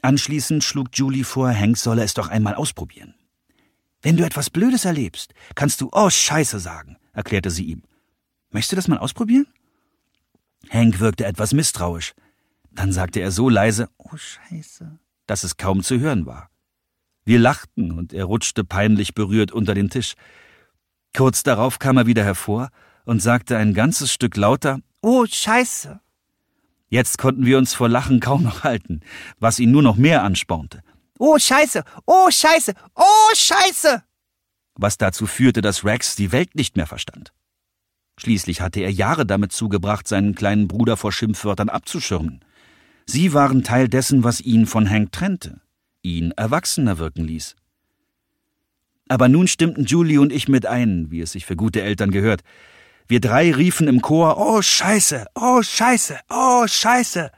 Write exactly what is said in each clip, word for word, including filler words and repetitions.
Anschließend schlug Julie vor, Hank solle es doch einmal ausprobieren. »Wenn du etwas Blödes erlebst, kannst du »Oh, Scheiße« sagen«, erklärte sie ihm. »Möchtest du das mal ausprobieren?« Hank wirkte etwas misstrauisch. Dann sagte er so leise »Oh, Scheiße«, dass es kaum zu hören war. Wir lachten und er rutschte peinlich berührt unter den Tisch. Kurz darauf kam er wieder hervor und sagte ein ganzes Stück lauter »Oh, Scheiße«. Jetzt konnten wir uns vor Lachen kaum noch halten, was ihn nur noch mehr anspornte. »Oh, Scheiße! Oh, Scheiße! Oh, Scheiße!« Was dazu führte, dass Rex die Welt nicht mehr verstand. Schließlich hatte er Jahre damit zugebracht, seinen kleinen Bruder vor Schimpfwörtern abzuschirmen. Sie waren Teil dessen, was ihn von Hank trennte, ihn erwachsener wirken ließ. Aber nun stimmten Julie und ich mit ein, wie es sich für gute Eltern gehört. Wir drei riefen im Chor, »Oh, Scheiße! Oh, Scheiße! Oh, Scheiße!«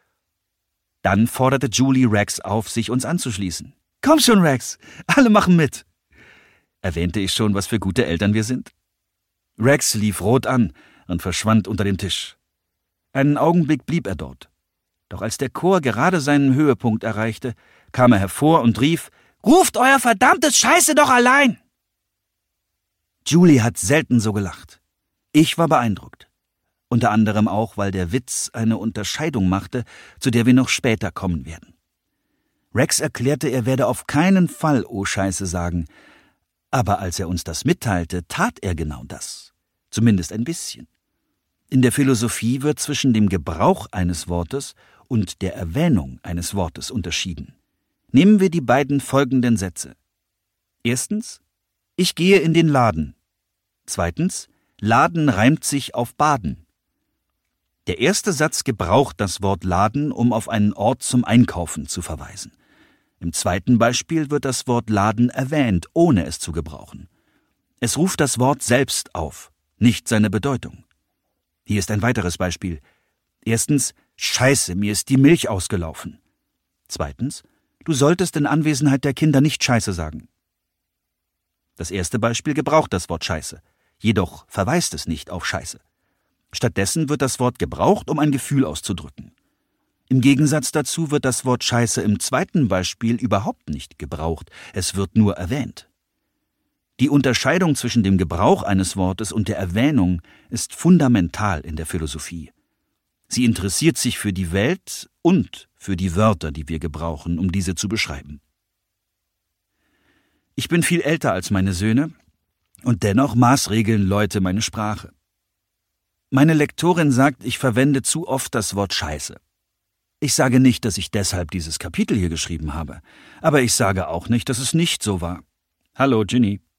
Dann forderte Julie Rex auf, sich uns anzuschließen. »Komm schon, Rex! Alle machen mit!« Erwähnte ich schon, was für gute Eltern wir sind? Rex lief rot an und verschwand unter dem Tisch. Einen Augenblick blieb er dort. Doch als der Chor gerade seinen Höhepunkt erreichte, kam er hervor und rief, »Ruft euer verdammtes Scheiße doch allein!« Julie hat selten so gelacht. Ich war beeindruckt. Unter anderem auch, weil der Witz eine Unterscheidung machte, zu der wir noch später kommen werden. Rex erklärte, er werde auf keinen Fall »Oh Scheiße« sagen, aber als er uns das mitteilte, tat er genau das. Zumindest ein bisschen. In der Philosophie wird zwischen dem Gebrauch eines Wortes und der Erwähnung eines Wortes unterschieden. Nehmen wir die beiden folgenden Sätze. Erstens, ich gehe in den Laden. Zweitens, Laden reimt sich auf Baden. Der erste Satz gebraucht das Wort Laden, um auf einen Ort zum Einkaufen zu verweisen. Im zweiten Beispiel wird das Wort Laden erwähnt, ohne es zu gebrauchen. Es ruft das Wort selbst auf, nicht seine Bedeutung. Hier ist ein weiteres Beispiel. Erstens, Scheiße, mir ist die Milch ausgelaufen. Zweitens, du solltest in Anwesenheit der Kinder nicht Scheiße sagen. Das erste Beispiel gebraucht das Wort Scheiße, jedoch verweist es nicht auf Scheiße. Stattdessen wird das Wort gebraucht, um ein Gefühl auszudrücken. Im Gegensatz dazu wird das Wort Scheiße im zweiten Beispiel überhaupt nicht gebraucht, es wird nur erwähnt. Die Unterscheidung zwischen dem Gebrauch eines Wortes und der Erwähnung ist fundamental in der Philosophie. Sie interessiert sich für die Welt und für die Wörter, die wir gebrauchen, um diese zu beschreiben. Ich bin viel älter als meine Söhne und dennoch maßregeln Leute meine Sprache. Meine Lektorin sagt, ich verwende zu oft das Wort Scheiße. Ich sage nicht, dass ich deshalb dieses Kapitel hier geschrieben habe, aber ich sage auch nicht, dass es nicht so war. Hallo, Ginny.